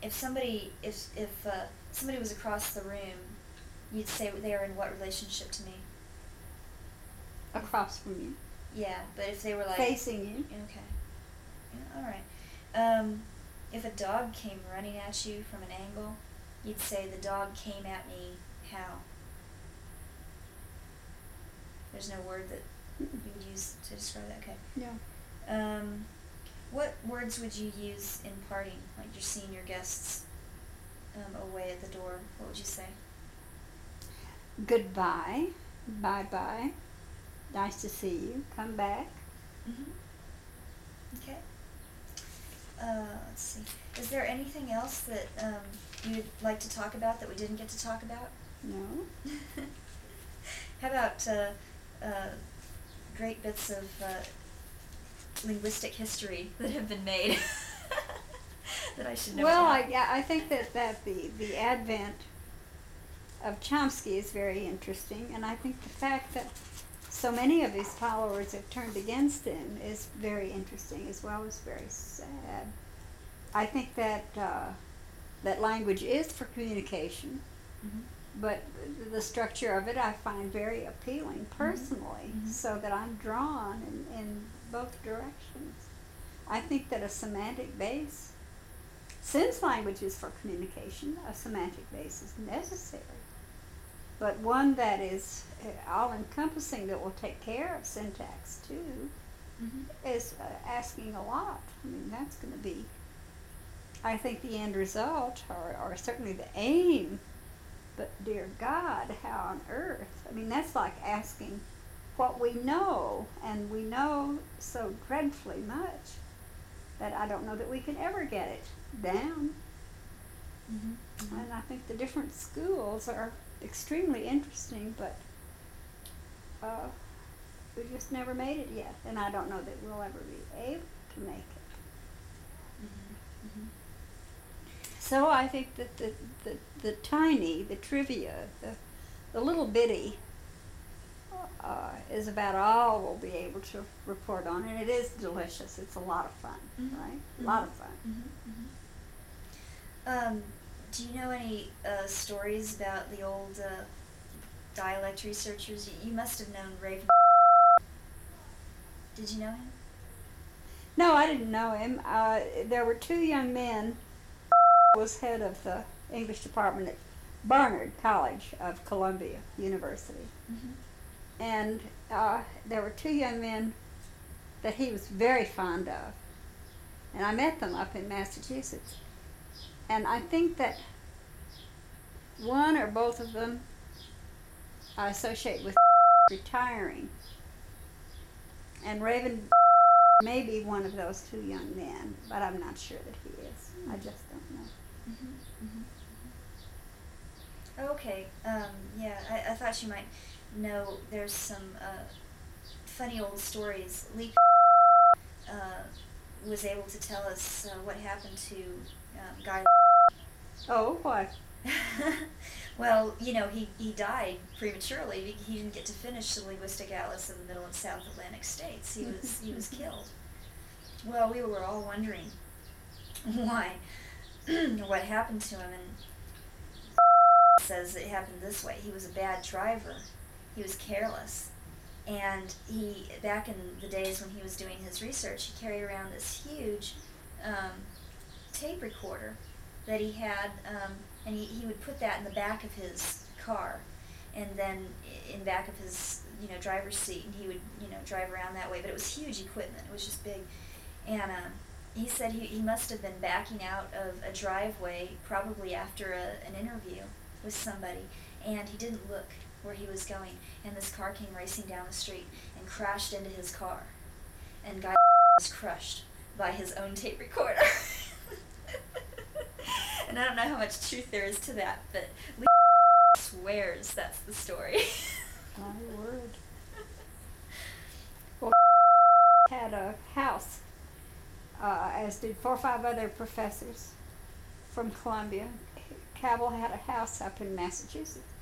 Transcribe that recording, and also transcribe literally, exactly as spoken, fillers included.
if somebody if if uh, somebody was across the room, you'd say they are in what relationship to me? Across from you. Yeah, but if they were like facing you. Okay. Yeah, all right. Um, if a dog came running at you from an angle, you'd say the dog came at me how? There's no word that you would use to describe that. Okay. Yeah. Um, what words would you use in parting, like you're seeing your guests um, away at the door? What would you say? Goodbye. Bye-bye. Nice to see you. Come back. Mm-hmm. Okay. Uh, let's see. Is there anything else that um, you'd like to talk about that we didn't get to talk about? No. How about uh, uh, great bits of uh, linguistic history that have been made that I should know Well, about? I, yeah, I think that, that the, the advent of Chomsky is very interesting, and I think the fact that so many of his followers have turned against him is very interesting, as well as very sad. I think that uh, that language is for communication, Mm-hmm. but the structure of it I find very appealing personally, Mm-hmm. so that I'm drawn in, in both directions. I think that a semantic base, since language is for communication, a semantic base is necessary. But one that is uh, all-encompassing, that will take care of syntax too, Mm-hmm. is uh, asking a lot. I mean, that's going to be, I think, the end result, or, or certainly the aim. But dear God, how on earth? I mean, that's like asking what we know, and we know so dreadfully much that I don't know that we can ever get it down. Mm-hmm. Mm-hmm. And I think the different schools are extremely interesting, but uh, we just never made it yet, and I don't know that we'll ever be able to make it. Mm-hmm. Mm-hmm. So I think that the, the, the tiny, the trivia, the, the little bitty uh, is about all we'll be able to report on, and it is delicious. It's a lot of fun, Mm-hmm. right? A Mm-hmm. lot of fun. Mm-hmm. Mm-hmm. Um, do you know any uh, stories about the old uh, dialect researchers? You, you must have known Raven. Did you know him? No, I didn't know him. Uh, there were two young men. Was head of the English department at Barnard College of Columbia University. Mm-hmm. And uh, there were two young men that he was very fond of. And I met them up in Massachusetts. And I think that one or both of them I associate with retiring. And Raven may be one of those two young men, but I'm not sure that he is. I just don't know. Mm-hmm. Mm-hmm. Okay. Um, yeah, I, I thought you might know. There's some uh, funny old stories. Lee uh, was able to tell us uh, what happened to um, Guy. Oh, what? Well, you know, he, he died prematurely. He didn't get to finish the Linguistic Atlas of the Middle and South Atlantic States. He was he was killed. Well, we were all wondering why, what happened to him, and says it happened this way. He was a bad driver. He was careless. And he, back in the days when he was doing his research, he carried around this huge um, tape recorder that he had, um, and he, he would put that in the back of his car, and then in back of his, you know, driver's seat, and he would, you know, drive around that way. But it was huge equipment. It was just big. And um, he said he, he must have been backing out of a driveway probably after a, an interview with somebody, and he didn't look where he was going, and this car came racing down the street and crashed into his car, and Guy was crushed by his own tape recorder. And I don't know how much truth there is to that, but Lee swears that's the story. My word. Well, had a house, uh, as did four or five other professors from Columbia. Cabell had a house up in Massachusetts.